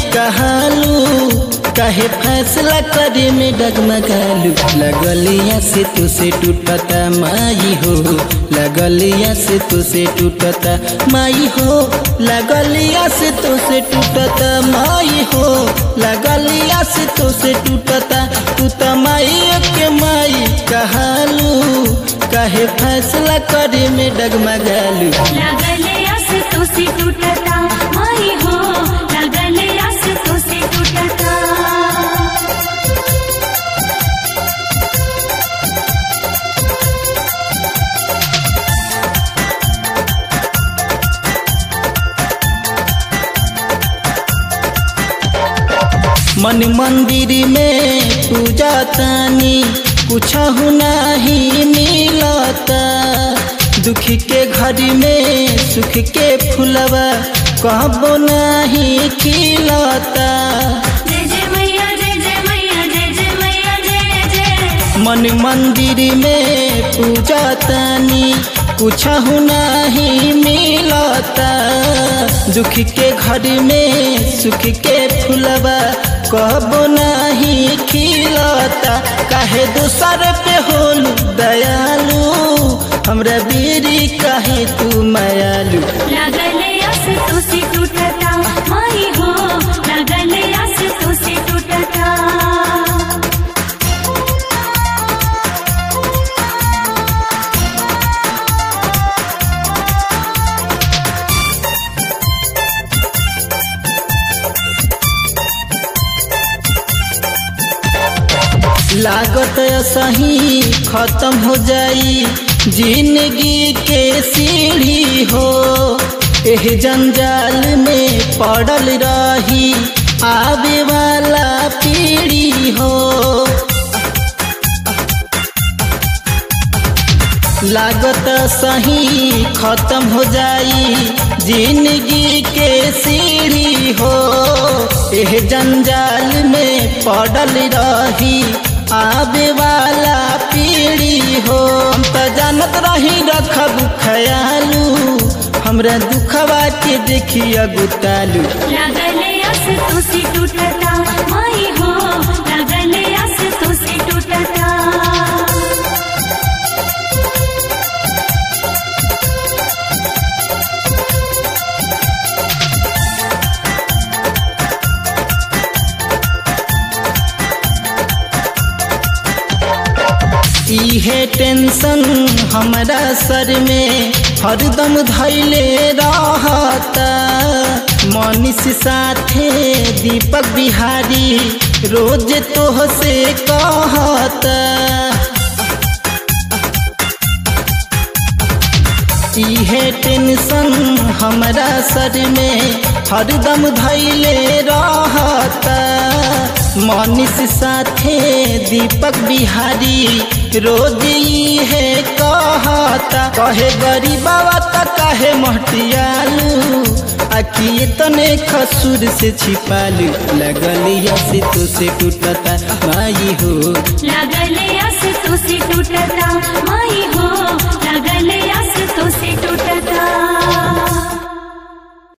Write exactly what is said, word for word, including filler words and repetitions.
कहालू काहे फैसला करे में डगमगालू। लगलिया से तुसे टूटता माई हो, लगलिया से तुसे टूटता माई हो, लगलिया से तुसे टूटता माई हो, लगलिया से तुसे टूटता। तू तो माई के माई कहालू काहे फैसला करे में डगमगालू। लगलिया से तुसे टूटता माई हो, लगलिया से तुसे टूटता। मन मंदिर में पूजा तानी कुछ नहीं मिलता। दुख के घर में सुख के फुलवा कहबो नहीं खिलता। जय जय मैया जय जय मैया जय जय मैया जय जय। मन मंदिर में पूजा तानी कुछ नहीं मिलता। दुख के घर में सुख के फुलवा कहबो नहीं खिलता। काहे दूसर पे होलू दयालू, हमरा बीरी काहे तू मायालू। लगलिया से तुसे टूटता माई हो, लगलिया से तुसे टूटता। लागत सही खत्म हो जाई जिंदगी के सीढ़ी हो। एह जंजाल में पड़ल रही आवे वाला पीढ़ी हो। लागत सही खत्म हो जाई जिंदगी के सीढ़ी हो। एह जंजाल में पड़ल रही आवे वाला पीढ़ी हो। हम तो जानत रही रखब ख्यालू, हमरा दुखवा के देखिया गुतालू। लगलिया से तुसे टूटता माई हो, लगलिया से तुसे टूटता। इहे टेंशन हमारा सर में हरदम धैले रहता। मनीष साथे दीपक बिहारी रोज तोह से कहता। इहे टेंशन हमारा सर में हरदम धैले रहता। मनीष साथे दीपक बिहारी रोज है कहता। कहे गरीबवा त कहे महटियालू, आखिए तने खसूर से छिपालू। लगलिया से तुसे टूटता माई हो, लगलिया से तुसे टूटता